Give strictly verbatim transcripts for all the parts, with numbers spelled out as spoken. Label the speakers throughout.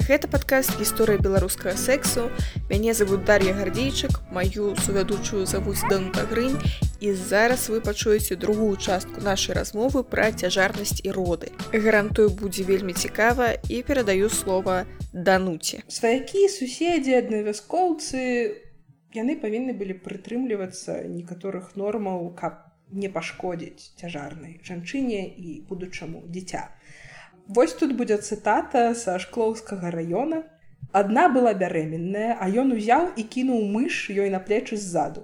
Speaker 1: Гэта падкаст «Гісторыя беларускага сэксу». Мяне завуць Дар'я Гардзейчык, маю сувядучую завуць Данута Грынь, і зараз вы пачуеце другую частку нашай размовы пра цяжарнасць і роды. Гарантую, будзе вельмі цікава, і перадаю слова Дануце.
Speaker 2: Сваякі, суседзі, аднавяскоўцы, яны павінны былі прытрымлівацца некаторых нормаў, каб не пашкодзіць цяжарнай жанчыне і будучаму дзіця. Вось тут будзе цытата са Шклоўскага раёна. Адна была бярэменная, а ён узяў і кінуў мыш ёй на плечы ззаду.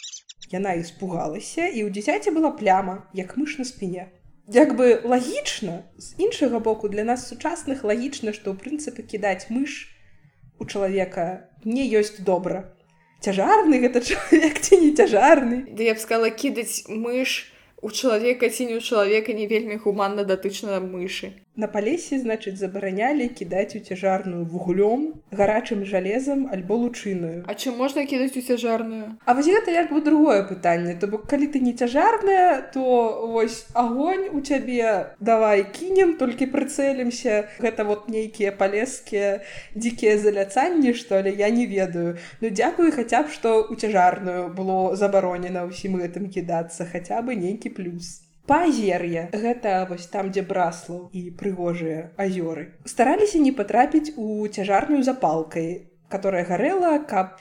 Speaker 2: Яна испугалася, і ў дзіцяці была пляма, як мыш на спіне. Як бы лагічна, з іншага боку, для нас сучасных лагічна, што ў прынцыпе кідаць мыш у чалавека не ёсць добра. Цяжарны гэта чалавек ці не цяжарны?
Speaker 1: Да я б сказала, кідаць мыш у чалавека ці не ў чалавека не вельмі гуманна датычна мышы.
Speaker 2: На Палесе, значыць, забаранялі кідаць у цяжарную вуглём, гарачым жалезам альбо лучынаю.
Speaker 1: А чым можна кідаць у цяжарную?
Speaker 2: А вось гэта як бы другое пытанне. То бок, калі ты не цяжарная, то вось агонь у цябе давай кінем, толькі прыцэлімся. Гэта вот нейкія палескія дзікія заляцанні, што ли, я не ведаю. Ну, дзякуй хаця б, што у цяжарную было забаронена ўсім гэтым кідацца, хаця бы нейкі плюс. Паазер'е, гэта вось там, дзе Браслаў і прыгожыя азёры, стараліся не патрапіць у цяжарную запалкай, которая гарэла, каб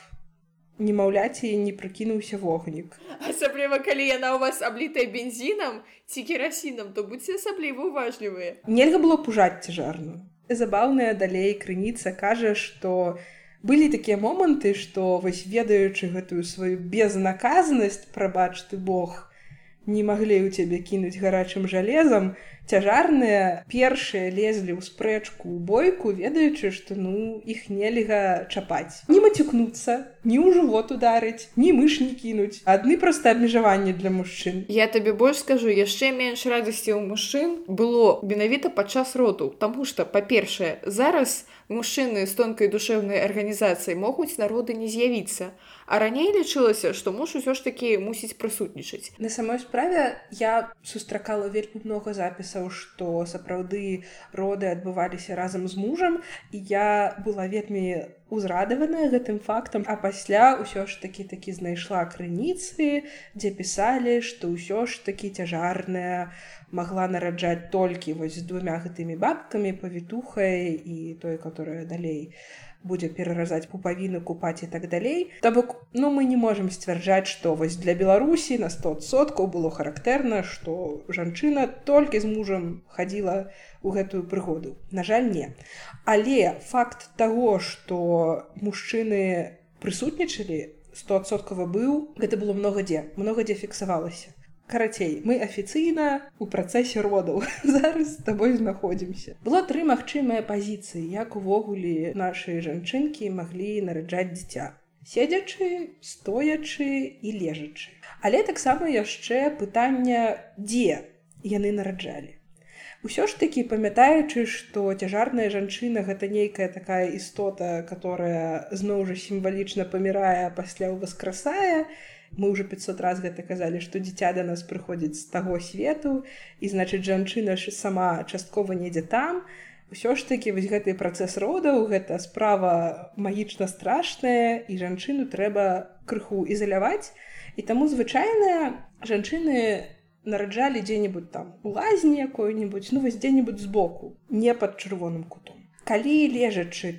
Speaker 2: немаўляці не прыкінуўся вогнік.
Speaker 1: Асабліва, калі яна ў вас аблітая бензінам ці керасінам, то будьце асабліва уважлівыя.
Speaker 2: Нельга было пужаць цяжарную. Забаўная далей крыніца кажа, што былі такія моманты, што вось ведаючы гэтую сваю безнаказанасць, прабач ты Бог, не маглі ў цябе кінуць гарачым жалезам, цяжарныя першыя лезлі ў спрэчку, ў бойку, ведаючы, што ну іх нельга чапаць. Не мацюкнуцца, ні ў жывот ударыць, ні мыш не кінуць. Адны проста абмежаванні для мужчын.
Speaker 1: Я табе больш скажу, яшчэ менш радасці ў мужчын было менавіта падчас роду, таму што, па-першае, зараз мужчыны з тонкай душэўнай арганізацыяй могуць на роды не з'явіцца, а раней лічылася, што муж усё ж такі мусіць прысутнічаць.
Speaker 2: На самой справе я сустракала вельмі многа запісаў, што сапраўды роды адбываліся разам з мужам, і я была вельмі узрадаваная гэтым фактам, а пасля ўсё ж такі такі знайшла крыніцы, дзе пісалі, што ўсё ж такі цяжарная магла нараджаць толькі вось з двумя гэтымі бабкамі, павітухай і той, которая далей будзе пераразаць пупавіну, купаць і так далей. То бок, ну, мы не можам сцвярджаць, што вось для Беларусі на сто адсоткаў было характэрна, што жанчына толькі з мужам хадзіла ў гэтую прыгоду. На жаль, не. Але факт таго, што мужчыны прысутнічалі, стоадсоткава быў, гэта было многа дзе, многа дзе фіксавалася. Карацей, мы афіцыйна ў працэсе родаў зараз з табой знаходзімся. Было тры магчымыя пазіцыі, як увогуле нашы жанчынкі маглі нараджаць дзіця. Седзячы, стоячы і лежачы. Але таксама яшчэ пытанне, дзе яны нараджалі. Усё ж такі, памятаючы, што цяжарная жанчына гэта нейкая такая істота, которая зноў жа сімвалічна памірае, а пасля ўваскрасае, мы ўжо пятьсот раз гэта казалі, што дзіця да нас прыходзіць з таго свету, і, значыць, жанчына ж сама часткова недзе там. Усё ж такі вось гэты працэс родаў, гэта справа магічна страшная, і жанчыну трэба крыху ізаляваць. І таму звычайна жанчыны нараджалі дзе-небудзь там у лазні якой-небудзь, ну вось дзе-небудзь збоку, не пад чырвоным кутом. Калі лежачы,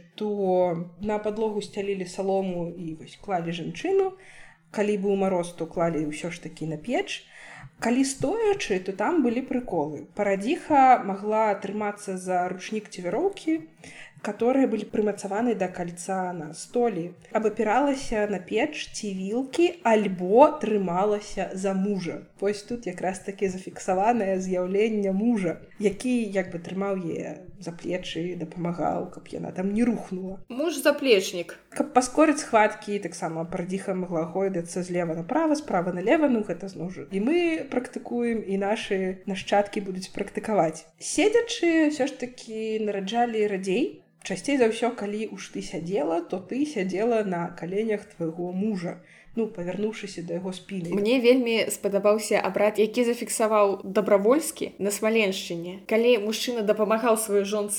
Speaker 2: то на падлогу сцялілі салому і вось клалі жанчыну. Калі быў мароз, то клалі ўсё ж такі на печ. Калі стоячы, то там былі прыколы. Парадзіха магла трымацца за ручнік ці вяроўкі, которые былі прымацаваны да кальца на столі, абапіралася на печ ці вілкі, альбо трымалася за мужа. Вось тут якраз такі зафіксаванае з'яўленне мужа, які як бы трымаў яе за плечы, дапамагаў, каб яна там не рухнула.
Speaker 1: Муж-заплечнік.
Speaker 2: Каб паскорыць схваткі, таксама парадзіха магла гойдацца злева направа, справа налева, ну гэта зноў жа і мы практыкуем, і нашы нашчадкі будуць практыкаваць. Седзячы, ўсё ж такі нараджалі радзей. Часцей за ўсё, калі уж ты сядзела, то ты сядзела на каленях твайго мужа, ну, павярнуўшыся да яго спіны.
Speaker 1: Мне вельмі спадабаўся абрад, які зафіксаваў Дабравольскі на Смаленшчыне. Калі мужчына дапамагаў сваёй жонцы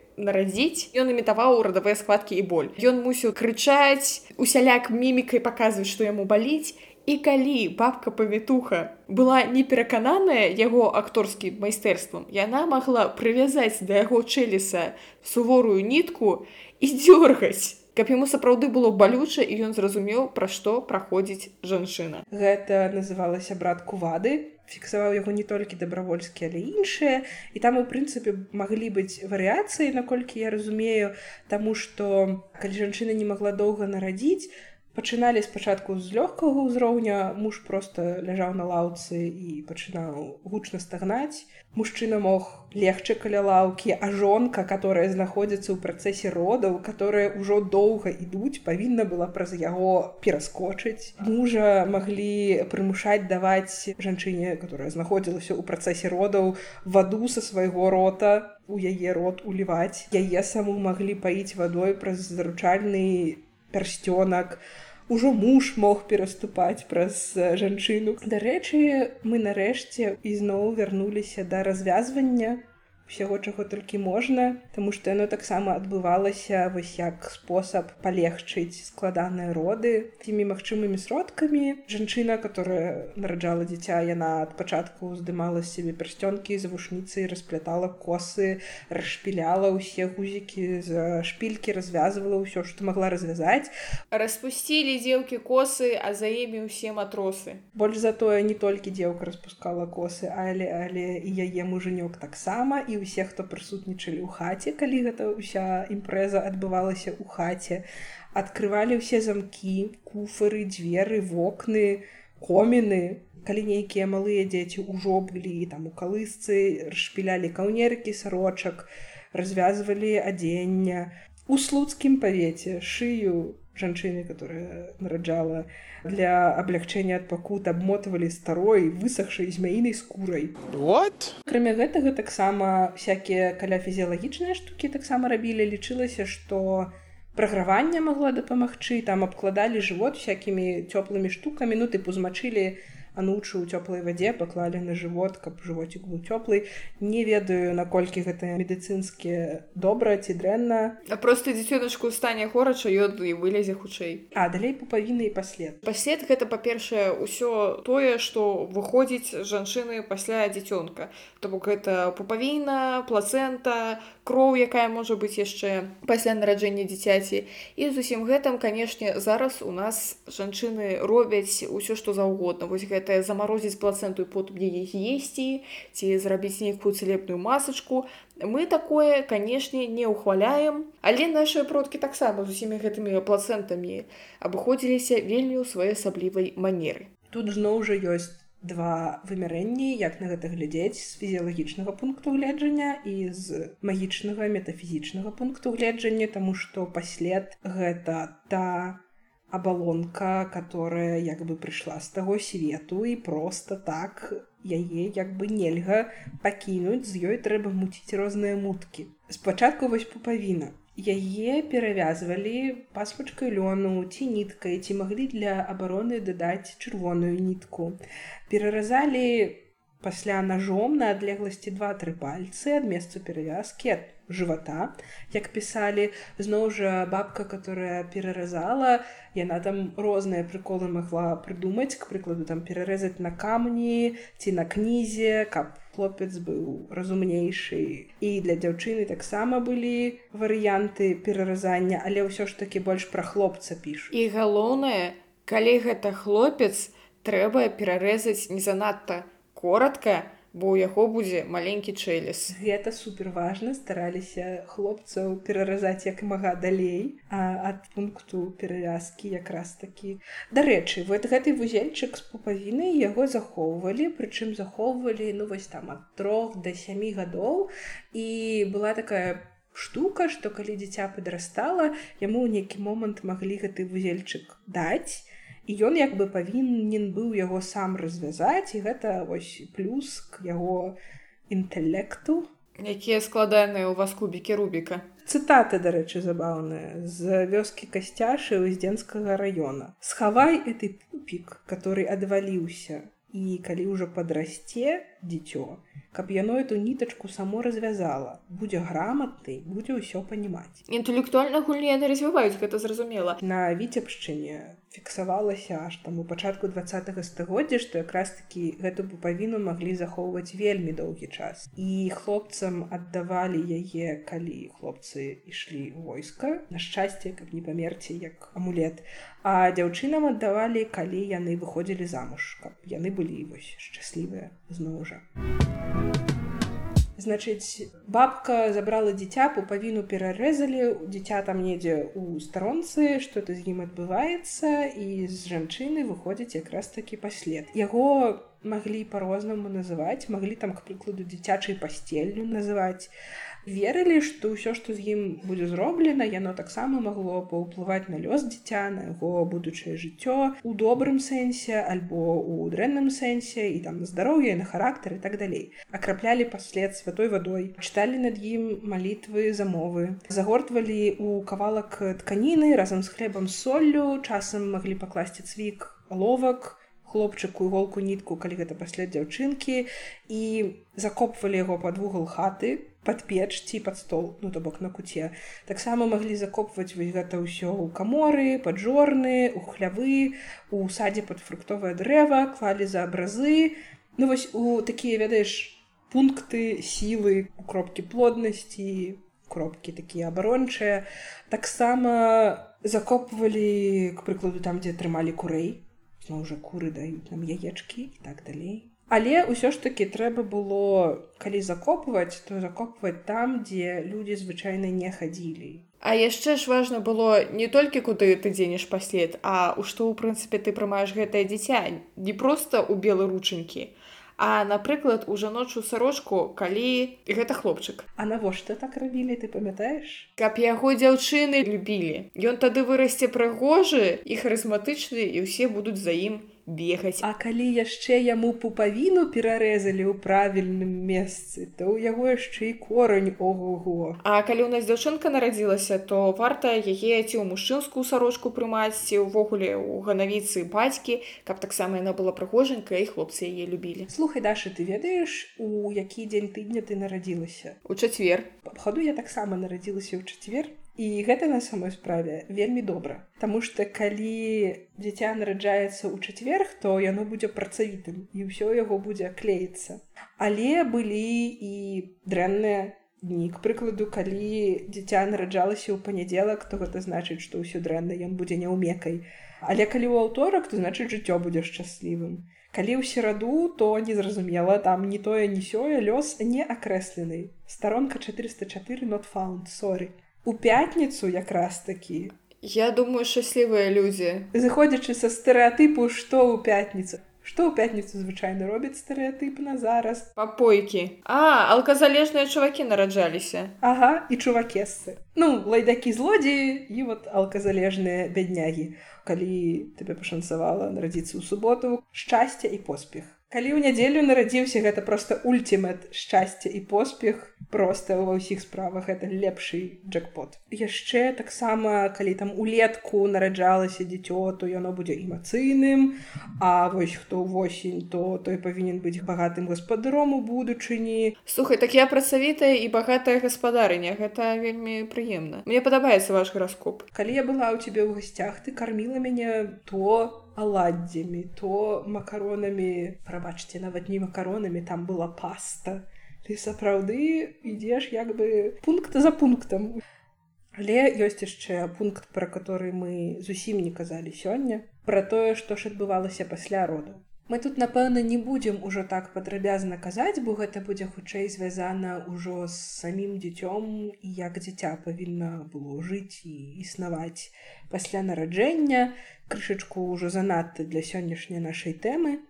Speaker 1: нарадзіць, ён імітаваў радавыя схваткі і боль. Ён мусіў крычаць, усяляк мімікай паказваць, што яму баліць. І калі бабка-павітуха была не перакананая яго акторскім майстэрствам, яна магла прывязаць да яго чэлеса суворую нітку і дзёргаць, каб яму сапраўды было балюча, і ён зразумеў, пра што праходзіць жанчына.
Speaker 2: Гэта называлася брат Кувады. Фіксаваў яго не толькі дабравольскі, але іншыя. І там, у прынцыпе, маглі быць варыяцыі, наколькі я разумею, таму што калі жанчына не магла доўга нарадзіць, пачыналі спачатку з лёгкага ўзроўня, муж проста ляжаў на лаўцы і пачынаў гучна стагнаць. Мужчына мог легчы каля лаўкі, а жонка, которая знаходзіцца ў працэсе родаў, которая ўжо доўга ідуць, павінна была праз яго пераскочыць. Мужа маглі прымушаць даваць жанчыне, которая знаходзілася ў працэсе родаў, ваду са свайго рота, у яе рот уліваць. Яе саму маглі паіць вадой праз заручальны пярсцёнак. Ужо муж мог пераступаць праз жанчыну. Дарэчы, мы нарэшце ізноў вярнуліся да развязвання усяго, чаго толькі можна, таму што яно таксама адбывалася вось як спосаб палегчыць складаныя роды тымі магчымымі сродкамі. Жанчына, которая нараджала дзіця, яна ад пачатку здымала з сябе пярсцёнкі, завушніцы, расплятала косы, расшпіляла ўсе гузікі з шпількі, развязвала ўсё, што магла развязаць.
Speaker 1: Распусцілі дзеўкі косы, а за імі ўсе матросы.
Speaker 2: Больш за тое, не толькі дзеўка распускала косы, але, але і яе мужанёк таксама, і усе, хто прысутнічалі ў хаце, калі гэта ўся імпрэза адбывалася ў хаце, адкрывалі ўсе замкі, куфары, дзверы, вокны, коміны. Калі нейкія малыя дзеці ўжо былі там у калысцы, расшпілялі каўнеркі сарочак, развязвалі адзення. У слуцкім павеце шыю жанчыны, которая нараджала, для аблягчэння ад пакут абмотывалі старой, высохшай змяінай скурай.
Speaker 3: What?
Speaker 2: Акрамя гэтага, таксама всякія каляфізіялагічныя штукі таксама рабілі. Лічылася, што праграванне магло дапамагчы, там абкладалі жывот всякімі цёплымі штукамі, ну тыпу змачылі анучу ў цёплай вадзе, паклалі на жывот, каб жывоцік быў цёплы. Не ведаю, наколькі гэта медыцынскі добра ці дрэнна.
Speaker 1: А проста дзіцёначку стане горача, ён і вылезе хутчэй.
Speaker 2: А далей пупавіна і паслед.
Speaker 1: Паслед гэта, па-першае, ўсё тое, што выходзіць з жанчыны пасля дзіцёнка. То бок гэта пупавіна, плацэнта, кроў, якая можа быць яшчэ пасля нараджэння дзіцяці. І з усім гэтым, канешне, зараз у нас жанчыны робяць усё, што заўгодна. Вось гэта замарозіць плацэнту і потым яе з'есці, ці зрабіць нейкую цэлепную масачку. Мы такое, канешне, не ўхваляем, але нашыя продкі таксама з усімі гэтымі плацэнтамі абыходзіліся вельмі ў своеасаблівай манеры.
Speaker 2: Тут зноў жа ёсць два вымярэнні, як на гэта глядзець з фізіялагічнага пункту гледжання і з магічнага, метафізічнага пункту гледжання, таму што паслед гэта та абалонка, которая як бы прыйшла з таго свету, і проста так яе як бы нельга пакінуць, з ёй трэба муціць розныя муткі. Спачатку вось пупавіна. Яе перавязвалі пасмачкай лёну ці ніткай, ці маглі для абароны дадаць чырвоную нітку. Пераразалі пасля ножом на адлегласці два-тры пальцы ад месца перавязкі, ад жывата, як пісалі. Зноў жа бабка, которая пераразала, яна там розныя прыколы магла прыдумаць, к прыкладу, там перарэзаць на камні ці на кнізе, каб хлопец быў разумнейшы. І для дзяўчыны таксама былі варыянты пераразання, але ўсё ж такі больш пра хлопца пішу.
Speaker 1: І галоўнае, калі гэта хлопец, трэба перарэзаць не занадта коратка, бо ў яго будзе маленькі чэлес.
Speaker 2: Гэта суперважна, стараліся хлопцаў пераразаць як мага далей, а ад пункту перавязкі якраз такі. Дарэчы, вот гэты вузельчык з пупавінай яго захоўвалі, прычым захоўвалі, ну вось там ад трох да сямі гадоў, і была такая штука, што калі дзіця падрастала, яму ў нейкі момант маглі гэты вузельчык даць, і ён як бы павінен быў яго сам развязаць, і гэта вось плюс к яго інтэлекту.
Speaker 1: Якія складаныя ў вас кубікі Рубіка.
Speaker 2: Цытата, дарэчы, забаўная, з вёскі Касцяшы Уздзенскага раёна. «Схавай эты пупик, который отвалился. І калі ўжо падрасце дзіцё, каб яно эту нітачку само развязала, будзе граматнай, будзе ўсё панімаць.
Speaker 1: Інтэлектуальна гульні яны развіваюць, гэта зразумела.
Speaker 2: На Віцебшчыне фіксавалася аж там у пачатку дваццатага стагоддзя, што якраз такі гэту пупавіну маглі захоўваць вельмі доўгі час. І хлопцам аддавалі яе, калі хлопцы ішлі ў войска, на шчасце, каб не памерці як амулет. А дзяўчынам аддавалі, калі яны выходзілі замуж, каб яны былі вось шчаслівыя зноў жа. Значыць, бабка забрала дзіця, пупавіну перарэзалі, дзіця там недзе ў старонцы, што-то з ім адбываецца, і з жанчыны выходзіць якраз такі паслед. Яго маглі па-рознаму называць, маглі там, к прыкладу, дзіцячай пасцеллю называць. Верылі, што ўсё, што з ім будзе зроблена, яно таксама магло паўплываць на лёс дзіця, на яго будучае жыццё у добрым сэнсе альбо ў дрэнным сэнсе, і там на здароўе, на характар і так далей. Акраплялі паслед святой вадой, чыталі над ім малітвы, замовы, загортвалі ў кавалак тканіны разам з хлебам з соллю, часам маглі пакласці цвік, аловак, хлопчыку, іголку, нітку, калі гэта паслед дзяўчынкі, і закопвалі яго пад вугал хаты, пад печ ці пад стол, ну то бок на куце. Таксама маглі закопваць вось гэта ўсё ў каморы, пад жорны, у хлявы, у садзе пад фруктовае дрэва, клалі за абразы. Ну вось у такія, ведаеш, пункты сілы, у кропкі плоднасці, кропкі такія абарончыя. Таксама закопвалі, к прыкладу, там, дзе трымалі курэй. Зноў жа куры даюць нам яечкі і так далей. Але ўсё ж такі трэба было, калі закопваць, то закопваць там, дзе людзі звычайна не хадзілі.
Speaker 1: А яшчэ ж важна было не толькі куды ты дзенеш паслед, а ў што, ў прынцыпе, ты прымаеш гэтае дзіця. Не проста ў белы ручанькі, а, напрыклад, у жаночую сарочку, калі гэта хлопчык.
Speaker 2: А навошта так рабілі, ты памятаеш?
Speaker 1: Каб яго дзяўчыны любілі. Ён тады вырасце прыгожы і харызматычны, і ўсе будуць за ім бегаць.
Speaker 2: А калі яшчэ яму пупавіну перарэзалі ў правільным месцы, то ў яго яшчэ і корань ого-го.
Speaker 1: А калі ў нас дзяўчынка нарадзілася, то варта яе ці ў мужчынскую сарочку прымаць, ці ўвогуле ў ганавіцы бацькі, каб таксама яна была прыгожанькая, і хлопцы яе любілі.
Speaker 2: Слухай, Даша, ты ведаеш, у які дзень тыдня ты нарадзілася?
Speaker 1: У чацвер.
Speaker 2: Паходу, я таксама нарадзілася ў чацвер. І гэта на самой справе вельмі добра. Таму што калі дзіця нараджаецца ў чацвер, то яно будзе працавітым, і ўсё яго будзе клеіцца. Але былі і дрэнныя дні. К прыкладу, калі дзіця нараджалася ў панядзелак, то гэта значыць, што ўсё дрэнна, ён будзе няўмекай. Але калі ў аўторак, то значыць, жыццё будзе шчаслівым. Калі ў сераду, то незразумела, там ні тое, ні сёе, лёс не акрэслены. Старонка чатырыста чатыры not found, sorry. У пятніцу якраз такі.
Speaker 1: Я думаю, шчаслівыя людзі.
Speaker 2: Зыходзячы са стэрэатыпу, што ў пятніцу. Што ў пятніцу звычайна робяць стэрэатыпна зараз?
Speaker 1: Папойкі. А, алказалежныя чувакі нараджаліся.
Speaker 2: Ага, і чувакессы. Ну, лайдакі-злодзеі і вот алказалежныя бяднягі. Калі тебе пашанцавала нарадзіцца ў суботу, шчасце і поспех. Калі ў нядзелю нарадзіўся, гэта проста ультимат шчасця і поспех. Проста ва ўсіх справах гэта лепшы джекпот. Яшчэ таксама, калі там улетку нараджалася дзіцё, то яно будзе эмацыйным, а вось хто ўвосень, то той павінен быць багатым гаспадаром у будучыні.
Speaker 1: Слухай, так я працавітая і багатая гаспадарыня, гэта вельмі прыемна. Мне падабаецца ваш гараскоп.
Speaker 2: Калі я была ў цябе ў гасцях, ты карміла мяне то аладдзямі, то макаронамі, прабачце, нават не макаронамі, там была паста. Ты сапраўды ідзеш як бы пункт за пунктам. Але ёсць яшчэ пункт, пра который мы зусім не казалі сёння, пра тое, што ж адбывалася пасля роду. Мы тут, напэўна, не будзем ужо так падрабязна казаць, бо гэта будзе хутчэй звязана ўжо з самім дзіцём і як дзіця павінна было жыць і існаваць пасля нараджэння, крышачку ўжо занадта для сённяшняй нашай тэмы.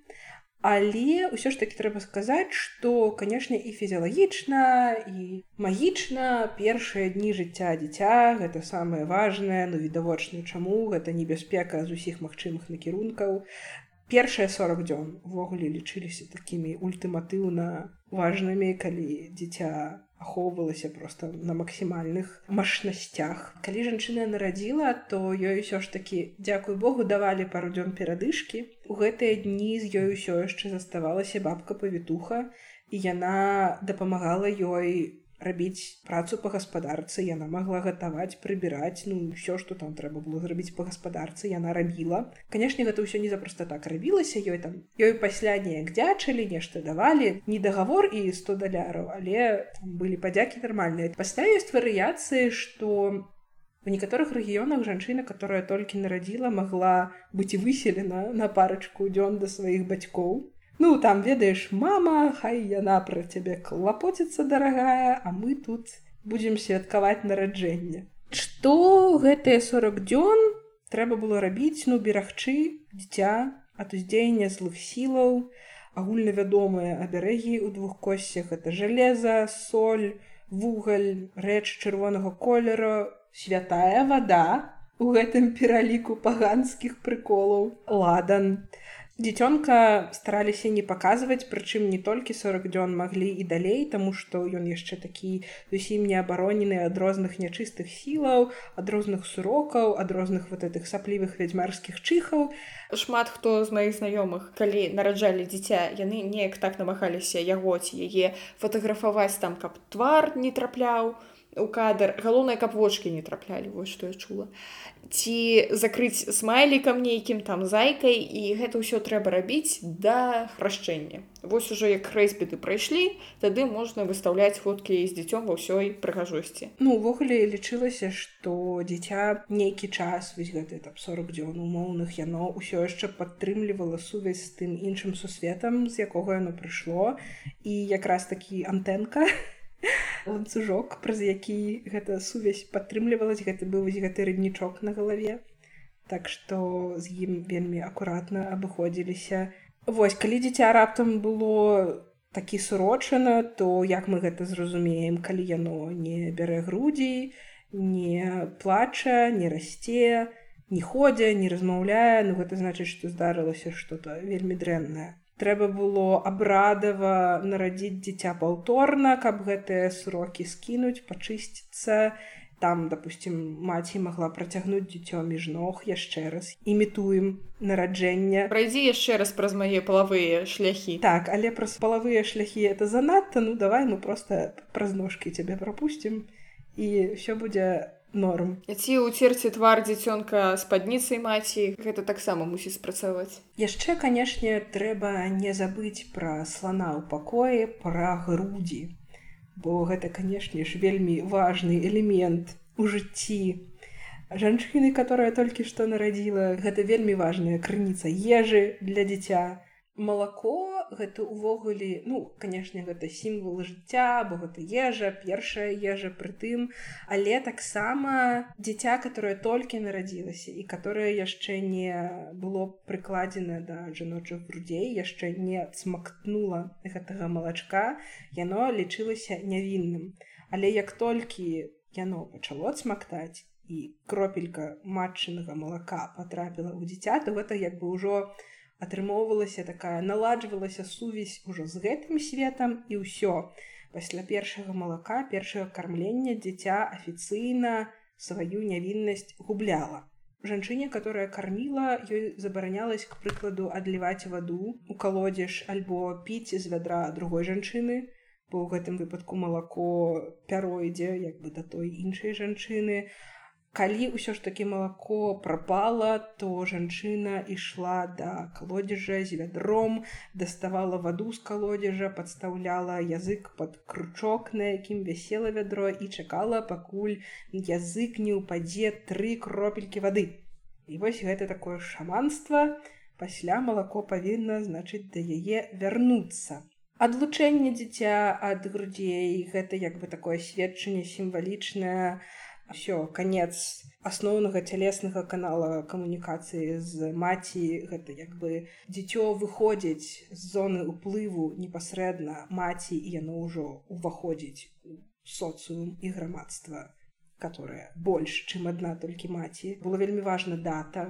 Speaker 2: Але ўсё ж такі трэба сказаць, што, канешне, і фізіялагічна, і магічна першыя дні жыцця дзіця гэта самае важнае, ну відавочна чаму, гэта небяспека з усіх магчымых накірункаў. першыя сорок дзён увогуле лічыліся такімі ультыматыўна важнымі, калі дзіця ахоўвалася проста на максімальных машнасцях. Калі жанчына нарадзіла, то ёй усё ж такі, дзякуй Богу, давалі пару дзён перадышкі. У гэтыя дні з ёй усё яшчэ заставалася бабка-павітуха, і яна дапамагала ёй рабіць працу па гаспадарцы, яна магла гатаваць, прыбіраць, ну, ўсё, што там трэба было зрабіць па гаспадарцы, яна рабіла. Канешне, гэта ўсё не за проста так рабілася, ёй там, ёй пасля неяк дзячылі, нешта давалі, не дагавор і сто даляраў, але там былі падзякі нармальныя. Пасля ёсць варыяцыі, што в некаторых рэгіёнах жанчына, которая толькі нарадзіла, магла быць выселена на парачку дзён да сваіх бацькоў. Ну, там, ведаеш, мама, хай яна пра цябе клапоціцца, дарагая, а мы тут будзем святкаваць нараджэнне. Што гэтыя сорок дзён трэба было рабіць? Ну, берагчы дзіця ад уздзеяння злых сілаў. Агульнавядомыя абярэгі ў двух косцях — гэта жалеза, соль, вугаль, рэч чырвонага колеру, святая вада у гэтым пераліку паганскіх прыколаў, ладан. Дзіцёнка стараліся не паказваць, прычым не толькі сорак дзён, маглі і далей, таму што ён яшчэ такі зусім не абаронены ад розных нячыстых сілаў, ад розных сурокаў, ад розных вот этих саплівых вядзьмарскіх чыхаў.
Speaker 1: Шмат хто з маіх знаёмых, калі нараджалі дзіця, яны неяк так намагаліся яго ці яе фатаграфаваць там, каб твар не трапляў у кадр, галоўнае, каб вочкі не траплялі, вось што я чула. Ці закрыць смайлікам нейкім там зайкай, і гэта ўсё трэба рабіць да храшчэння. Вось ужо як хрэсьбіты прайшлі, тады можна выстаўляць фоткі з дзіцём ва ўсёй прыгажосці.
Speaker 2: Ну, увогуле лічылася, што дзіця нейкі час, вось гэты там сорак дзён умоўных, яно ўсё яшчэ падтрымлівала сувязь з тым іншым сусветам, з якога яно прыйшло, і якраз такі антэнка, ланцужок, праз які гэта сувязь падтрымлівалась, гэта быў вось гэты рыбнічок на галаве. Так што з ім вельмі акуратна абыходзіліся. Вось, калі дзіця раптам было такі сурочана, то як мы гэта зразумеем, калі яно не бярэ грудзі, не плача, не расце, не ходзя, не размаўляе, ну гэта значыць, што здарылася што-то вельмі дрэннае. Трэба было абрадава нарадзіць дзіця паўторна, каб гэтыя срокі скінуць, пачысціцца. Там, допустим, маці магла працягнуць дзіцё між ног яшчэ раз. Імітуем нараджэнне.
Speaker 1: Прайдзі яшчэ раз праз мае палавыя шляхі.
Speaker 2: Так, але праз палавыя шляхі это занадта, ну давай мы проста праз ножкі цябе прапусцім, і ўсё будзе норм.
Speaker 1: Ці ўцерці твар дзіцёнка спадніцай маці, гэта таксама мусіць спрацаваць.
Speaker 2: Яшчэ, канешне, трэба не забыць пра слана ў пакоі, пра грудзі, бо гэта, канешне ж, вельмі важны элемент у жыцці жанчыны, которая толькі што нарадзіла. Гэта вельмі важная крыніца ежы для дзіця. Малако — гэта ўвогуле, ну, канешне, гэта сімвал жыцця, бо гэта ежа, першая ежа пры тым, але таксама дзіця, которое толькі нарадзілася і которое яшчэ не было прыкладзена да жаночых грудзей, яшчэ не смактнула гэтага малачка, яно лічылася нявінным. Але як толькі яно пачало смактаць і кропелька матчынага малака патрапіла ў дзіця, то гэта як бы ўжо атрымоўвалася такая, наладжвалася сувязь ужо з гэтым светам, і ўсё. Пасля першага малака, першага кармлення дзіця афіцыйна сваю нявіннасць губляла. Жанчыне, которая карміла, ёй забаранялась, к прыкладу, адліваць ваду у калодзеж альбо піць з вядра другой жанчыны, бо ў гэтым выпадку малако пяройдзе як бы да той іншай жанчыны. Калі ўсё ж такі малако прапала, то жанчына ішла да калодзежа з вядром, даставала ваду з калодзежа, падстаўляла язык пад кручок, на якім вісела вядро, і чакала, пакуль язык не ўпадзе тры кропелькі вады. І вось гэта такое шаманства. Пасля малако павінна, значыць, да яе вярнуцца. Адлучэнне дзіця ад грудзей — гэта як бы такое сведчанне сімвалічнае. Всё, канец асноўнага цялеснага канала камунікацыі з маці. Гэта як бы дзіцё выходзіць з зоны ўплыву непасрэдна маці, і яно ўжо ўваходзіць у соцыум і грамадства, которое больш, чым адна толькі маці. Было вельмі важна дата.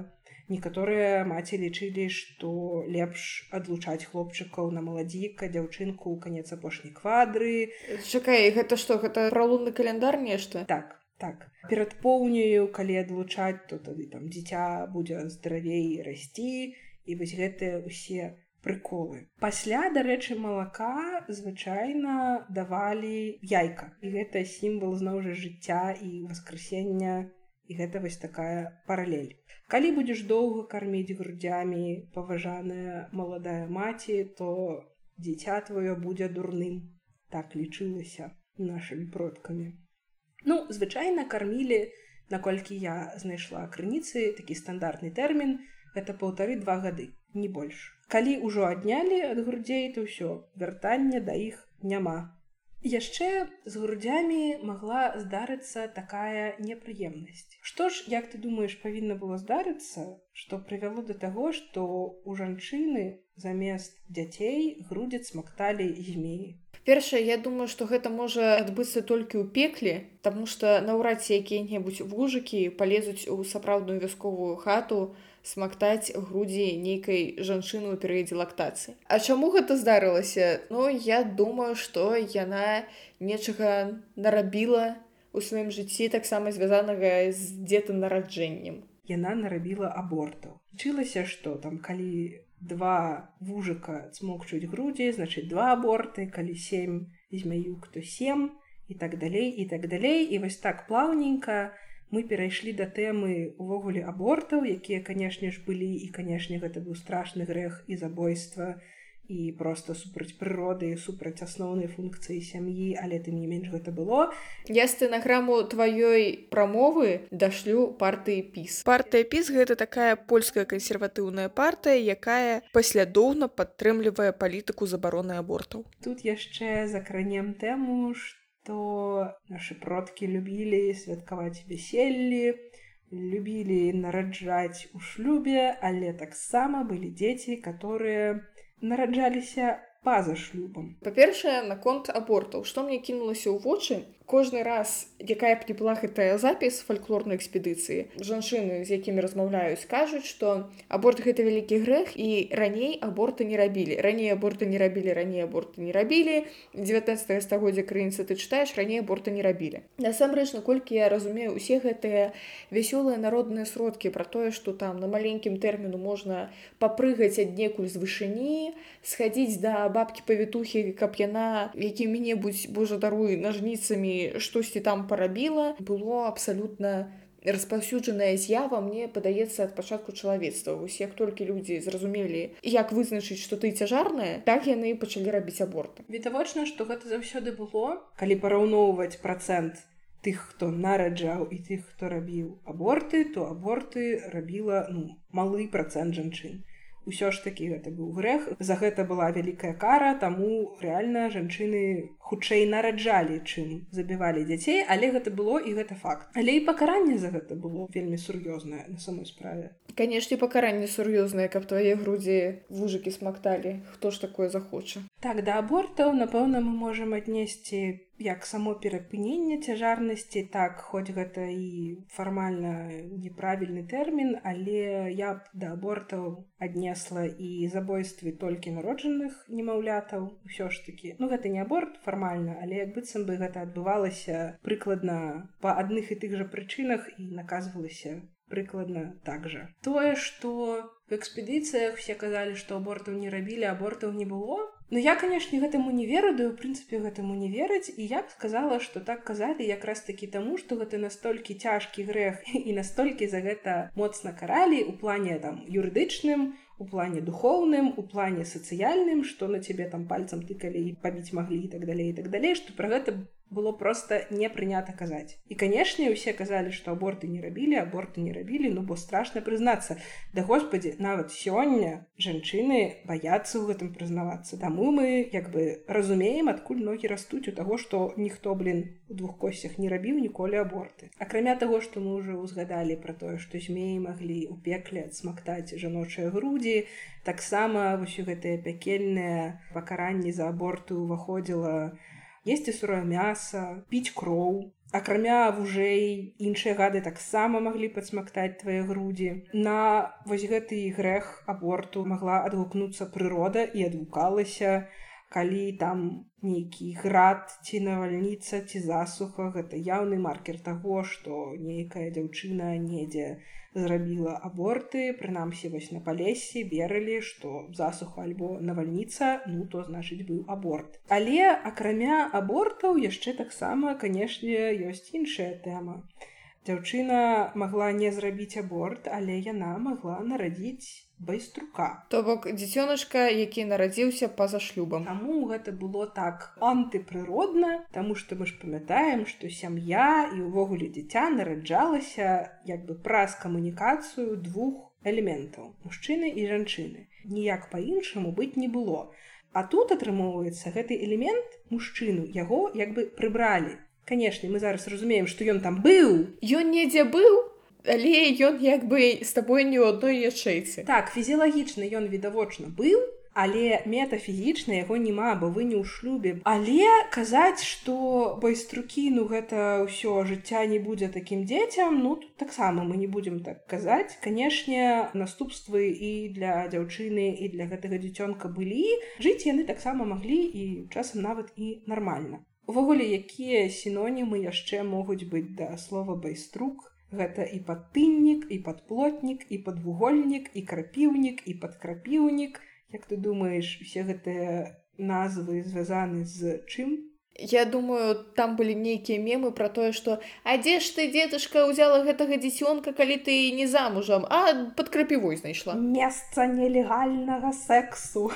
Speaker 2: Некаторыя маці лічылі, што лепш адлучаць хлопчыкаў на маладзіка, дзяўчынку ў канец апошняй квадры.
Speaker 1: Чакай, гэта што, гэта пра лунны каляндар нешта?
Speaker 2: Так, так. Перад поўняю, калі адлучаць, то тады там дзіця будзе здаравей расці, і вось гэтыя ўсе прыколы. Пасля, дарэчы, малака звычайна давалі яйка. І гэта сімвал зноў жа жыцця і воскресення, і гэта вось такая паралель. Калі будзеш доўга карміць грудзямі паважаная маладая маці, то дзіця твоё будзе дурным. Так лічылася нашымі продкамі. Ну, звычайна кармілі, наколькі я знайшла крыніцы, такі стандартны тэрмін, гэта паўтары-два гады, не больш. Калі ўжо аднялі ад грудзей, то ўсё, вяртання да іх няма. Яшчэ з грудзямі магла здарыцца такая непрыемнасць. Што ж, як ты думаеш, павінна было здарыцца, што прывяло да таго, што ў жанчыны замест дзяцей грудзі смакталі змеі?
Speaker 1: Першае, я думаю, што гэта можа адбыцца толькі ў пекле, таму што наўрад ці якія-небудзь вужыкі палезуць у сапраўдную вясковую хату смактаць грудзі нейкай жанчыны ў перыядзе лактацыі. А чаму гэта здарылася? Ну, я думаю, што яна нечага нарабіла ў сваім жыцці, таксама звязанага з дзетанараджэннем.
Speaker 2: Яна нарабіла абортаў. Лічылася, што там калі два вужыка цмокчуць грудзі, значыць два аборты, калі сем змяюк, то сем, і так далей, і так далей. І вось так плаўненька мы перайшлі да тэмы увогуле абортаў, якія, канешне ж, былі, і, канешне, гэта быў страшны грэх і забойства, і проста супраць прыроды, супраць асноўнай функцыі сям'і, але тым не менш гэта было.
Speaker 1: Я стэнаграму тваёй прамовы дашлю партыі піс. Партыя піс — гэта такая польская кансерватыўная партыя, якая паслядоўна падтрымлівае палітыку забароны абортаў.
Speaker 2: Тут яшчэ закранем тэму, што нашы продкі любілі святкаваць вяселлі, любілі нараджаць у шлюбе, але таксама былі дзеці, которые нараджаліся па-за шлюбам.
Speaker 1: Па-першае, наконт абортаў. Што мне кінулася ў вочы? Кожны раз, якая б не была гэтая запіс фальклорнай экспедыцыі, жанчыны, з якімі размаўляюць, кажуць, што аборт — гэта вялікі грэх, і раней аборты не рабілі. Раней аборты не рабілі, раней аборты не рабілі. дзевятнаццатае стагоддзя крыніцы ты чытаеш, раней аборты не рабілі. Насамрэч, наколькі я разумею, усе гэтыя вясёлыя народныя сродкі пра тое, што там на маленькім тэрміну можна папрыгаць аднекуль з вышыні, схадзіць да бабкі-павітухі, каб яна якімі-небудзь, божа даруй, нажніцамі штосьці там парабіла, было абсалютна распаўсюджаная з'ява, мне падаецца, ад пачатку чалавецтва. Вось як толькі людзі зразумелі, як вызначыць, што ты цяжарная, так яны пачалі рабіць аборты.
Speaker 2: Відавочна, што гэта заўсёды было. Калі параўноўваць працэнт тых, хто нараджаў, і тых, хто рабіў аборты, то аборты рабіла, ну, малы працэнт жанчын. Усё ж такі гэта быў грэх, за гэта была вялікая кара, таму рэальна жанчыны хутчэй нараджалі, чым забівалі дзяцей, але гэта было, і гэта факт. Але і пакаранне за гэта было вельмі сур'ёзнае на самой справе.
Speaker 1: Канешне, пакаранне сур'ёзнае, каб твае грудзі вужыкі смакталі. Хто ж такое захоча?
Speaker 2: Так, да абортаў, напэўна, мы можам аднесці як само перапыненне цяжарнасці, так, хоць гэта і фармальна неправільны тэрмін, але я б да абортаў аднесла і забойствы толькі народжаных немаўлятаў, усё ж такі. Ну, гэта не аборт фармальна, але як быццам бы гэта адбывалася прыкладна па адных і тых жа прычынах і наказвалася прыкладна так жа. Тое, што в экспедыцыях все казалі, што абортаў не рабілі, абортаў не было. Ну, я, канешне, гэтаму не веру, да, ў прынцыпе, гэтаму не верыць, і я б сказала, што так казалі якраз такі таму, што гэта настолькі цяжкі грэх і настолькі за гэта моцна каралі ў плане там юрыдычным, у плане духоўным, у плане сацыяльным, што на цябе там пальцам тыкалі і пабіць маглі і так далей, і так далей, што пра гэта было проста не прынята казаць. І, канешне, усе казалі, што аборты не рабілі, аборты не рабілі, ну, бо страшна прызнацца. Да, господі, нават сёння жанчыны баяцца ў гэтым прызнавацца. Таму мы, як бы, разумеем, адкуль ногі растуць у таго, што ніхто, блін, у двух косцях не рабіў ніколі аборты. Акрамя таго, што мы ўжо ўзгадалі пра тое, што змеі маглі ў пекле адсмактаць жаночыя грудзі, таксама вось у гэтыя пякельныя пакаранні за аборты ўваходзіла есці сырое мяса, піць кроў. Акрамя вужэй, іншыя гады таксама маглі падсмактаць твае грудзі. На вось гэты грэх аборту магла адгукнуцца прырода і адгукалася, калі там нейкі град, ці навальніца, ці засуха. Гэта яўны маркер таго, што нейкая дзяўчына недзе зрабіла аборты. Прынамсі, вось на Палессі верылі, што засуха альбо навальніца, ну, то, значыць, быў аборт. Але, акрамя абортаў, яшчэ таксама, канешне, ёсць іншая тэма. Дзяўчына магла не зрабіць аборт, але яна магла нарадзіць байструка.
Speaker 1: То бок дзіцёначка, які нарадзіўся па-за шлюбам.
Speaker 2: Таму гэта было так антыпрыродна, таму што мы ж памятаем, што сям'я і ўвогуле дзіця нараджалася як бы праз камунікацыю двух элементаў – мужчыны і жанчыны. Ніяк па-іншаму быць не было. А тут, атрымоўваецца, гэты элемент мужчыну, яго як бы прыбралі. Канешне, мы зараз разумеем, што ён там быў.
Speaker 1: Ён недзе быў, але ён як бы з табой не ў адной ячэйцы.
Speaker 2: Так, фізіялагічна ён відавочна быў, але метафізічна яго няма, бо вы не ў шлюбе. Але казаць, што байструкі, ну гэта ўсё, жыцця не будзе такім дзецям, ну тут таксама мы не будзем так казаць. Канешне, наступствы і для дзяўчыны, і для гэтага дзіцёнка былі. Жыць яны таксама маглі і часам нават і нармальна. Увогуле, якія сінонімы яшчэ могуць быць да слова байструк? Гэта і падтыннік, і падплотнік, і падвугольнік, і крапіўнік, і падкрапіўнік. Як ты думаеш, усе гэтыя назвы звязаны з чым?
Speaker 1: Я думаю, там былі нейкія мемы пра тое, што «А дзе ж ты, дзетушка, узяла гэтага дзіцёнка, калі ты не замужам, а пад крапівой знайшла?»
Speaker 2: Месца нелегальнага сексу.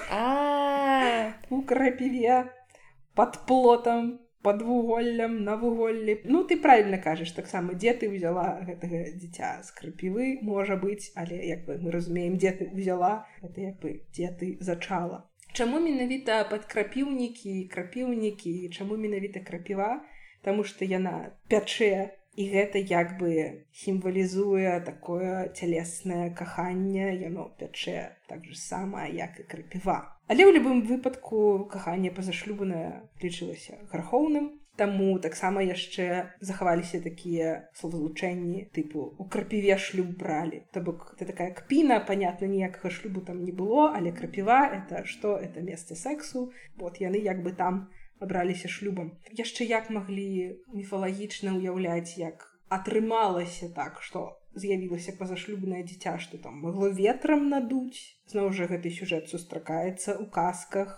Speaker 1: А,
Speaker 2: у крапіве, пад плотам, пад вуголлем, на вуголлі. Ну, ты правільна кажаш, таксама, дзе ты ўзяла гэтага дзіця з крапівы, можа быць, але як бы мы разумеем, дзе ты ўзяла, гэта як бы дзе ты зачала. Чаму менавіта падкрапіўнікі, крапіўнікі, чаму менавіта крапіва? Таму што яна пячэ, і гэта як бы сімвалізуе такое цялеснае каханне, яно пячэ так же сама, як і крапіва. Але ў любым выпадку каханне пазашлюбнае лічылася грахоўным, таму таксама яшчэ захаваліся такія словазлучэнні тыпу «у крапіве шлюб бралі». То бок, это такая кпіна, панятна, ніякага шлюбу там не было, але крапіва – это што? Это месца сексу. Вот яны як бы там абраліся шлюбам. Яшчэ як маглі міфалагічна ўяўляць, як атрымалася так, што з'явілася пазашлюбнае дзіця, што там магло ветрам надуць. Зноў жа гэты сюжэт сустракаецца ў казках.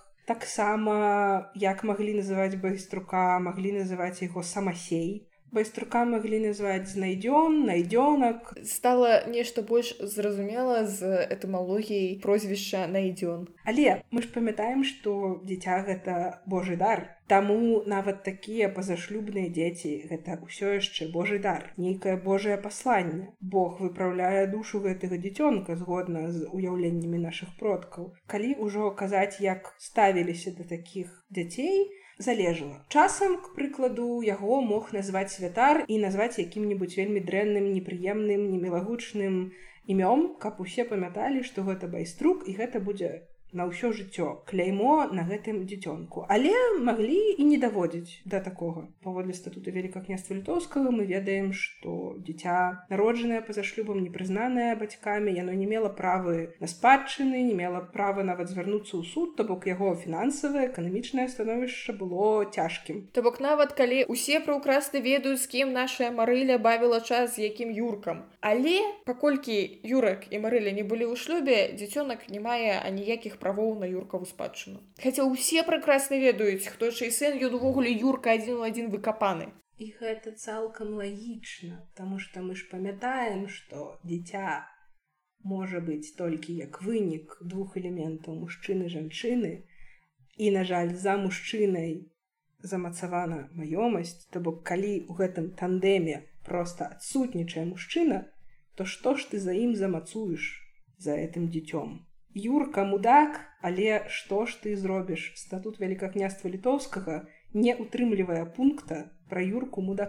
Speaker 2: Таксама, як маглі называць байструка, маглі называць яго самасей. Байструка маглі назваць знайдзён, найдзёнак.
Speaker 1: Стала нешта больш зразумела з этымалогіяй прозвішча найдзён.
Speaker 2: Але мы ж памятаем, што дзіця гэта Божы дар. Таму нават такія пазашлюбныя дзеці гэта ўсё яшчэ Божы дар, нейкае Божае пасланне. Бог выпраўляе душу гэтага дзіцёнка згодна з уяўленнямі нашых продкаў. Калі ўжо казаць, як ставіліся да такіх дзяцей, залежала. Часам, к прыкладу, яго мог назваць святар і назваць якім-небудзь вельмі дрэнным, непрыемным, немілагучным імём, каб усе памяталі, што гэта байструк і гэта будзе на ўсё жыццё кляймо на гэтым дзіцёнку. Але маглі і не даводзіць да такога. Паводле статута Вялікага княства Літоўскага мы ведаем, што дзіця, народжанае па-за шлюбам, непрызнанае бацькамі, яно не мела правы на спадчыны, не мела права нават звярнуцца ў суд, то бок яго фінансавае, эканамічнае становішча было цяжкім.
Speaker 1: То бок нават калі ўсе праўкрасна ведаюць, з кім нашая Марыля бавіла час, з якім Юркам. Але паколькі Юрак і Марыля не былі ў шлюбе, дзіцёнак не мае аніякіх правоў на Юркаву спадчыну. Хаця ўсе прекрасна ведаюць, хто чый сын, ён увогуле Юрка адзін у адзін выкапаны.
Speaker 2: І гэта цалкам лагічна, таму што мы ж памятаем, што дзіця можа быць толькі як вынік двух элементаў мужчыны і жанчыны, і, на жаль, за мужчынай замацавана маёмасць, то бок калі ў гэтым тандеме проста адсутнічае мужчына, то што ж ты за ім замацуеш за гэтым дзіцём? Юрка мудак, але што ж ты зробіш? Статут Вялікага княства Літоўскага не утрымлівае пункта пра Юрку мудака.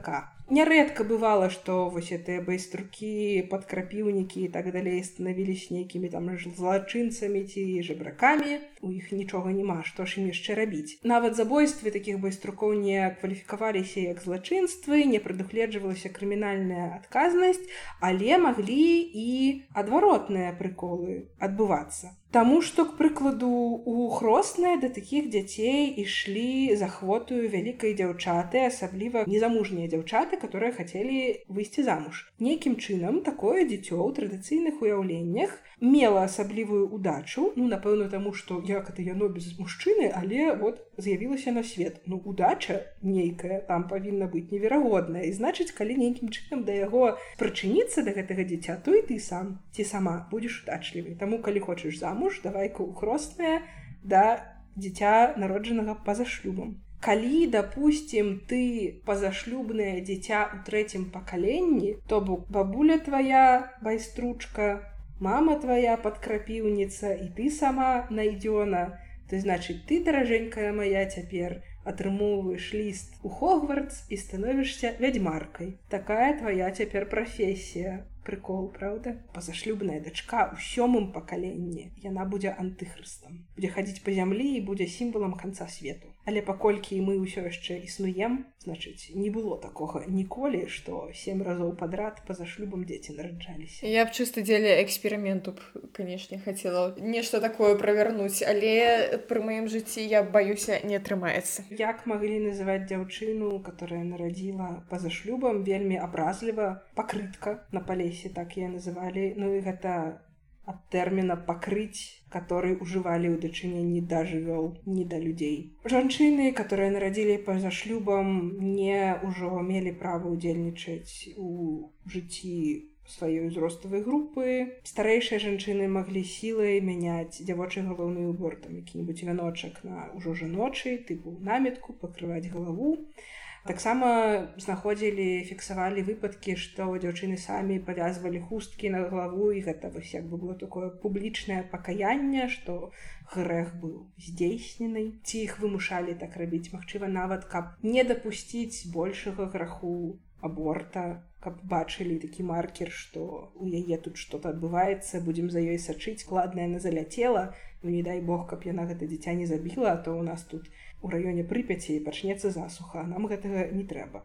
Speaker 2: Нярэдка бывала, што вось гэтыя байструкі, падкрапіўнікі і так далей станавіліся нейкімі там злачынцамі ці жабракамі. У іх нічога няма, што ж ім яшчэ рабіць. Нават забойствы такіх байструкоў не кваліфікаваліся як злачынствы, не прадугледжвалася крымінальная адказнасць, але маглі і адваротныя прыколы адбывацца. Таму што, к прыкладу, у Хроснае да такіх дзяцей ішлі з ахвотаю вялікай дзяўчаты, асабліва незамужнія дзяўчаты, которые хацелі выйсці замуж. Нейкім чынам такое дзіцё ў традыцыйных уяўленнях мела асаблівую удачу, ну, напэўна, таму, што як это яно без мужчыны, але вот з'явілася на свет. Ну, удача нейкая там павінна быць неверагодная. І значыць, калі нейкім чынам да яго прычыніцца да гэтага дзіця, то і ты сам ці сама будзеш удачлівай. Таму, калі хочаш замуж, давай-ка ў Хроснае да дзіця, народжанага па-за шлюбам. Калі, дапусцім, ты пазашлюбнае дзіця ў трэцім пакаленні, то бок бабуля твая байстручка, мама твая падкрапіўніца і ты сама найдзёна, то значыць, ты, даражэнькая мая, цяпер атрымоўваеш ліст у Хогвартс і становішся вядзьмаркай. Такая твая цяпер прафесія. Прыкол, правда? Пазашлюбная дачка ў сёмым пакаленні. Яна будзе антыхрыстам. Будзе хадзіць па зямлі і будзе сімвалам канца свету. Але паколькі мы ўсё яшчэ існуем, значыць, не было такога ніколі, што сем разоў падрад пазашлюбам дзеці нараджаліся.
Speaker 1: Я б чыста дзеля эксперыменту б, канешне, хацела нешта такое правярнуць, але пры маім жыцці, я баюся, не атрымаецца.
Speaker 2: Як маглі называць дзяўчыну, которая нарадзіла па-за шлюбам, вельмі абразліва, пакрытка на палесе, так яе называлі. Ну і гэта ад тэрміна пакрыць, который ўжывалі ў дачыненні да жывёл, не да людзей. Жанчыны, которые нарадзілі па-за шлюбам, не ўжо мелі права ўдзельнічаць у жыцці сваёй узроставай групы. Старэйшыя жанчыны маглі сілай мяняць дзявочы галоўны ўбор, там які-небудзь вяночак на ўжо жаночы, тыпу намітку, пакрываць галаву. Таксама знаходзілі, фіксавалі выпадкі, што дзяўчыны самі павязвалі хусткі на галаву, і гэта вось як бы было такое публічнае пакаянне, што грэх быў здзейснены. Ці іх вымушалі так рабіць, магчыма, нават, каб не дапусціць большага граху аборта, каб бачылі такі маркер, што у яе тут што-то адбываецца, будзем за ёй сачыць, кладна яна заляцела, ну не дай Бог, каб яна гэта дзіця не забіла, а то у нас тут у раёне Прыпяці пачнецца засуха, а нам гэтага не трэба.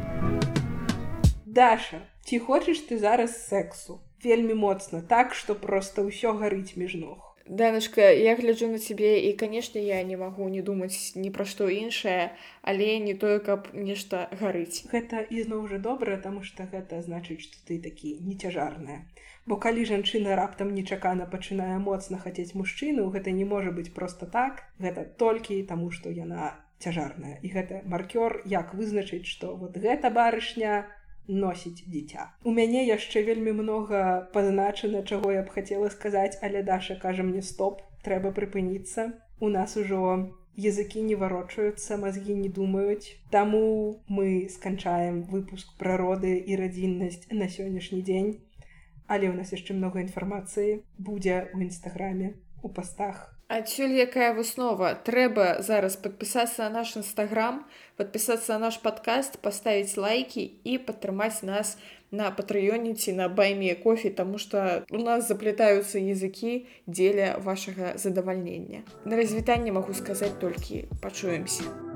Speaker 2: Даша, ці хочаш ты зараз сексу? Вельмі моцна, так, што проста ўсё гарыць між ног.
Speaker 1: Даначка, я гляджу на цябе, і, канешне, я не магу не думаць ні пра што іншае, але не тое, каб нешта гарыць.
Speaker 2: Гэта ізноў жа добра, таму што гэта значыць, што ты такі нецяжарная. Бо калі жанчына раптам нечакана пачынае моцна хацець мужчыну, гэта не можа быць проста так, гэта толькі таму, што яна цяжарная. І гэта маркёр, як вызначыць, што вот гэта барышня носіць дзіця. У мяне яшчэ вельмі многа пазначана, чаго я б хацела сказаць, але Даша кажа мне стоп, трэба прыпыніцца. У нас ужо языкі не варочаюцца, мазгі не думаюць. Таму мы сканчаем выпуск пра роды і радзіннасць на сённяшні дзень. Але ў нас яшчэ многа інфармацыі будзе ў інстаграме, у пастах.
Speaker 1: Адсюль якая выснова? Трэба зараз падпісацца на наш інстаграм, падпісацца на наш падкаст, паставіць лайкі і падтрымаць нас на патрыёне ці на Баймі кофе, таму што у нас заплятаюцца языкі дзеля вашага задавальнення. На развітанне магу сказаць толькі пачуемся.